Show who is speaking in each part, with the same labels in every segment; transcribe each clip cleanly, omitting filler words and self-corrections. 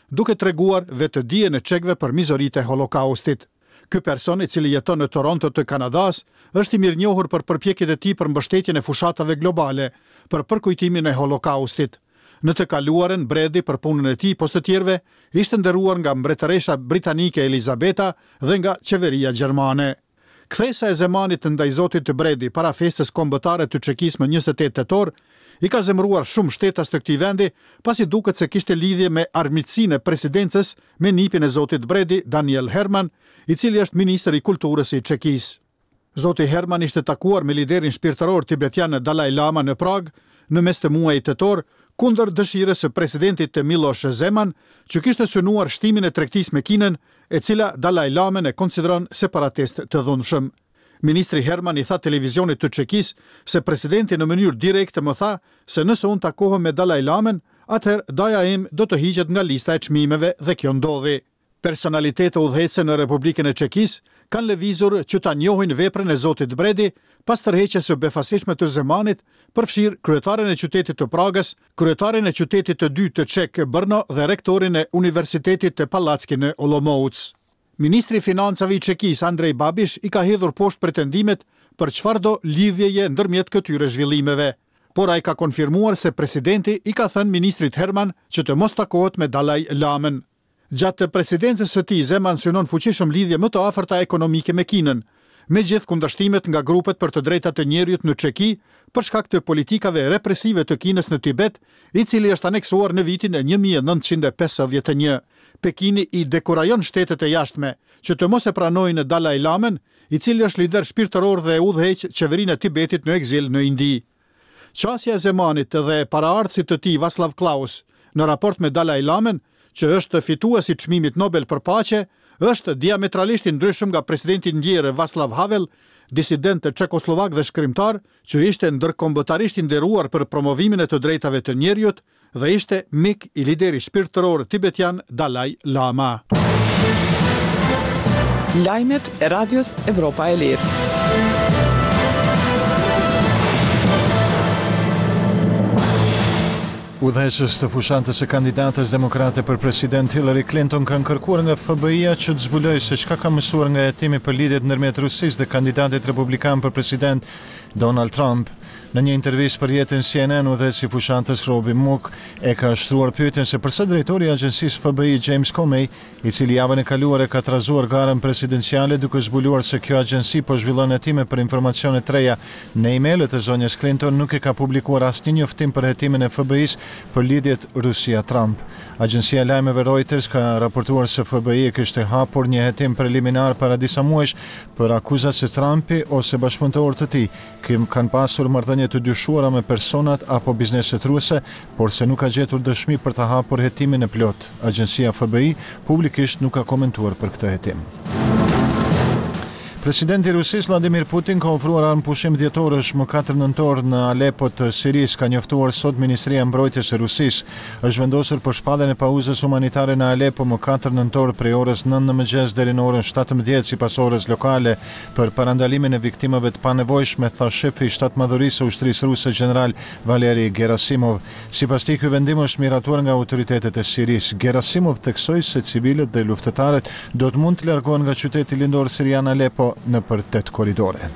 Speaker 1: duke treguar vetëdijen e çekëve për mizoritë e Holokaustit. Ky person, i cili jeton në Toronto të Kanadas, është i mirënjohur për përpjekjet e tij për mbështetjen e fushatave globale për përkujtimin e Holokaustit. Në të kaluarën, Brady për punën e tij poshtë të tjerëve ishte nderuar nga mbretëresha britanike Elizabeta dhe nga qeveria gjermane. Kthesa e Zemanit ndaj zotit Brady para festës kombëtare të Çekisë më 28 tetor i ka zemëruar shumë shtetas të këtij vendi, pasi duket se kishte lidhje me armiqsinë e presidencës me nipin e zotit Brady, Daniel Herman, i cili është ministri i kulturës i Çekisë. Zoti Herman ishte takuar me liderin shpirtëror tibetian Dalai Lama në Prag në mes të muajit tetor, kundër dëshirës së presidentit të Miloš Zeman, që kishte synuar shtimin e tregtisë me Kinën, e cila Dalai Lama e konsideron separatist të dhunshëm. Ministri Herman i tha televizionit të Çekisë se presidenti në mënyrë direkte më tha se nëse unë takohem me Dalai Lamen, atëherë daja im do të hiqet nga lista e çmimeve dhe kjo ndodhi. Personalitete udhëheqëse në Republikën e Çekisë kanë lëvizur që ta njohin veprën e zotit Brady pas tërheqjes së befasishme të Zemanit, përfshir kryetaren e qytetit të Pragës, kryetarin e qytetit të dytë të Çek Brno dhe rektorin e Universitetit të Pallacki në Olomouc. Ministri i Financave i Çekisë Andrej Babiš i ka hedhur poshtë pretendimet për çfarëdo lidhjeje ndërmjet këtyre zhvillimeve, por ai ka konfirmuar se presidenti i ka thënë ministrit Herman që të mos takohet me Dalai Lamën. Gjatë presidencës së tij, Zeman synon fuqishëm lidhje më të afërta ekonomike me Kinën, megjithë kundërshtimet nga grupet për të drejtat të njerëzit në Çeki për shkak të politikave represive të Kinës në Tibet, i cili është aneksuar në vitin e 1951. Pekini i dekurajon shtetet e jashtme që të mos e pranojnë Dalai Lamën, i cili është lider shpirtëror dhe udhëheq qeverinë e Tibetit në ekzil në Indi. Qasja e Zemanit dhe paraardhësit të tij Václav Klaus në raport me Dalai Lamën, që është fituesi i çmimit Nobel për paqe, është diametralisht i ndryshëm nga presidenti ndjerë Václav Havel, disident çekoslovak dhe shkrimtar, që ishte ndërkombëtarisht i nderuar për promovimin e të drejtave të njerëzit dhe ishte mik i lideri shpirtëror tibetian Dalai Lama.
Speaker 2: Lajmet e Radios Evropa e Lirë.
Speaker 3: Udhëheqës të fushatës së kandidatës demokrate për president Hillary Clinton kanë kërkuar nga FBI-ja që të zbulojë se çka ka mësuar nga hetimi për lidhjet ndërmjet Rusisë dhe kandidatit republikan për president Donald Trump. Në një intervistë për jetën CNN, udhëheqësi i fushatës Robbie Mook e ka shtruar pyetjen se përse drejtori i agjencisë FBI James Comey, i cili javën e kaluar e ka trazuar garën presidenciale duke zbuluar se kjo agjenci po zhvillon hetime për informacione të reja në emailët e zonjës Clinton, nuk e ka publikuar asnjë njoftim për hetimin e FBI-s për lidhjet Rusia-Trump. Agjencia e lajmeve Reuters ka raportuar se FBI kishte hapur një hetim preliminar para disa muajsh për akuzat se Trumpi ose bashkëpunëtorët e tij kanë pasur marrëdhënie të dyshuara me personat apo bizneset ruse, por se nuk ka gjetur dëshmi për të hapur hetimin e plot. Agjencia FBI publikisht nuk ka komentuar për këtë hetim. Presidenti i Rusisë Vladimir Putin ka ofruar armë pushim dhjetorësh më 4 nëntor në Alepo të Sirisë, ka njoftuar sot Ministria e Mbrojtjes së Rusisë. Është vendosur për shpalljen e pauzës humanitare në Alepo më 4 nëntor prej orës 9 në mëngjes deri në orën 17 sipas orës lokale për parandalimin e viktimave të panevojshme, tha shefi i shtatmadhërisë së ushtrisë ruse general Valeri Gerasimov. Sipas tij, ky vendim është miratuar nga autoritetet e Sirisë. Gerasimov theksoi se civilët dhe luftëtarët do të mund të largohen nga qyteti lindor sirian Alepo në për 8 korridore.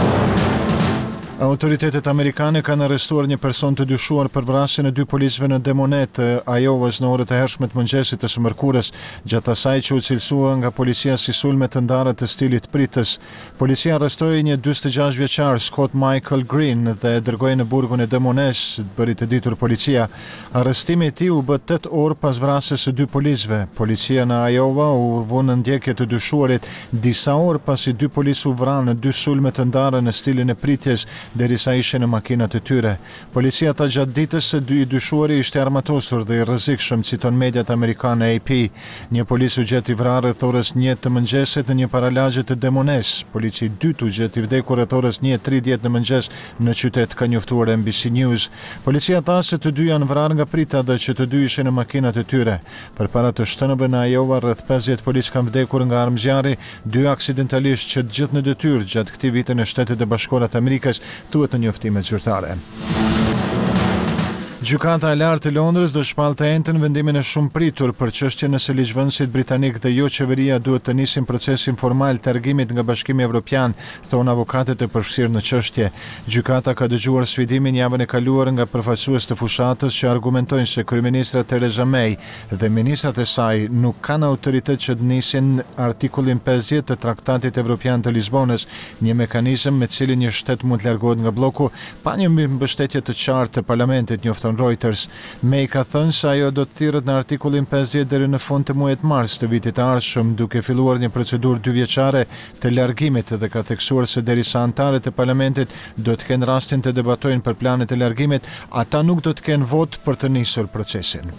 Speaker 3: Autoritetet amerikane kanë arrestuar një person të dyshuar për vrasjen e 2 policëve në Demonet, Iowës në orët e hershme të mëngjesit të së mërkurës, gjatë asaj që u cilësua nga policia si sulme të ndara të stilit pritës. Policia arrestoi një 46 vjeçar, Scott Michael Green, dhe e dërgoi në burgun e Demones, bëri të ditur policia. Arrestimi i tij u bë 8 orë pas vrasjes së 2 policëve. Policia në Iowa u vënë në ndjekje të dyshuarit disa orë pasi 2 policë u vranë në 2 sulme të ndara në stilin e pritjes, derisa ishin në makinat e tyre. Policia tha gjatë ditës se 2 dyshuari ishte armatosur dhe i rrezikshëm, citon mediat amerikane AP. Një polis u gjeti vrarë rreth orës 1 të mëngjesit në një paralagje të Demones. Polici i dytë u gjeti vdekur rreth orës 1:30 në mëngjes në qytet, ka njoftuar NBC News. Policia tha se të dy janë vrarë nga prita dhe që të dy ishin në makinat e tyre. Përpara të shtënëve në Iowa, rreth 50 polis kanë vdekur nga armëzjarri, 2 aksidentalisht që të gjithë në detyrë gjatë këtij viti në Shtetet e Bashkuara të Amerikës, thuhet në njoftimet zyrtare. Gjykata e lartë e Londrës do shpallë të njëjtën vendimin e shumë pritur për çështjen nëse ligjvënësit britanik dhe jo qeveria duhet të nisin procesin formal të largimit nga Bashkimi Evropian, thonë avokatët e përfshirë në çështje. Gjykata ka dëgjuar sfidimin javën e kaluar nga përfaqësues të fushatës që argumentojnë se kryeministra Theresa May dhe ministrat e saj nuk kanë autoritet që të nisin artikullin 50 të Traktatit Evropian të Lisbonës, një mekanizëm me cilin një shtet mund të largohet nga bloku pa një mbështetje të qartë të parlamentit, njofton Reuters. May ka thënë se ajo do të thirret në artikullin 50 deri në fund të muajit mars të vitit të ardhshëm, duke filluar një procedurë 2 vjeçare të largimit dhe ka theksuar se derisa anëtarët e parlamentit do të kenë rastin të debatojnë për planet e largimit, ata nuk do të kenë vot për të nisur procesin.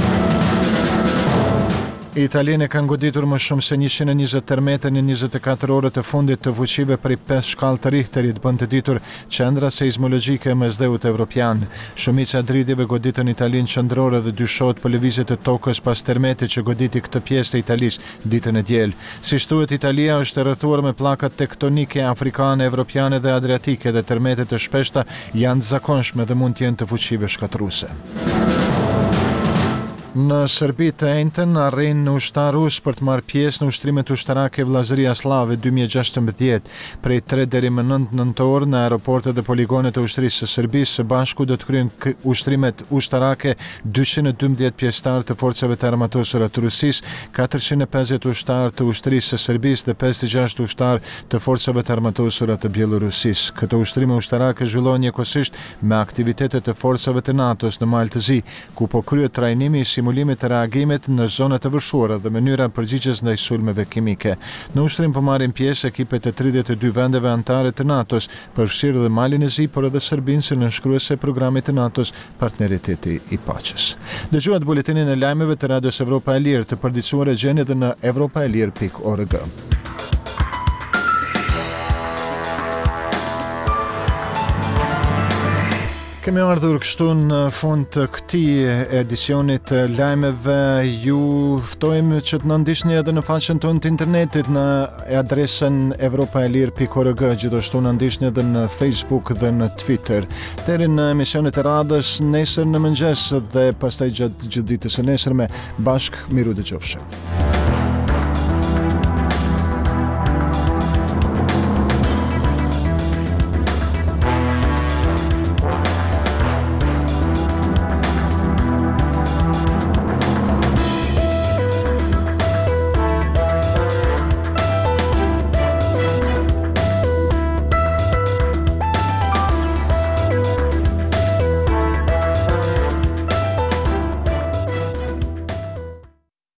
Speaker 3: Italianë kanë goditur më shumë se 120 termete në 24 orët e fundit të fuqive prej 5 shkallë të Richterit, bën të ditur qendra seizmologjike e mesdheut evropian. Shumica e dridhjeve goditën Italinë qendrore dhe dyshohet për lëvizje të tokës pas termetit që goditi këtë pjesë të Italisë ditën e diel. Si thuhet, Italia është rrethuar me pllaka tektonike afrikane, evropiane dhe adriatike dhe termetet e shpeshta janë të zakonshme dhe mund të jenë të fuqive shkatërruese. Në Serbi të njëjtën arrin ushtar rus për të marrë pjesë në ushtrimet ushtarake Vllazëria Slave 2016. Prej 3 deri më 9 nëntor në aeroportet dhe poligonet e ushtrisë së Serbisë së bashku do të kryejnë ushtrimet ushtarake 212 pjesëtar të forcave të armatosura të Rusisë, 450 ushtar të ushtrisë së Serbisë dhe 56 ushtar të forcave të armatosura të Bielorusisë. Këto ushtrime ushtarake zhvillohen njëkohësisht me aktivitetet të forcave të NATO-s në Malë të Zi, ku po kryhet trajnimi i simulimit të reagimit në zonat e vëshuara dhe mënyra përgjigjes ndaj sulmeve kimike. Në ushtrim po marrin pjesë ekipet e 32 vendeve anëtare të NATO-s, përfshirë dhe Malin e Zi, por edhe Serbinë si nënshkruese e programit të NATO-s Partneriteti i Paqes. Dëgjuat buletinin e lajmeve të Radios Evropa e Lirë, të përditësuar e gjeni edhe në europaelir.org. Kemi ardhur kështu në fund të këtij edicionit të lajmeve. Ju ftojmë që të na ndiqni edhe në faqen tonë të internetit në adresën europaelir.org, gjithashtu na ndiqni edhe në Facebook dhe në Twitter. Deri në emisionet e radhës nesër në mëngjes dhe pastaj gjatë ditës së nesërme, bashkë miru dëgjofshim.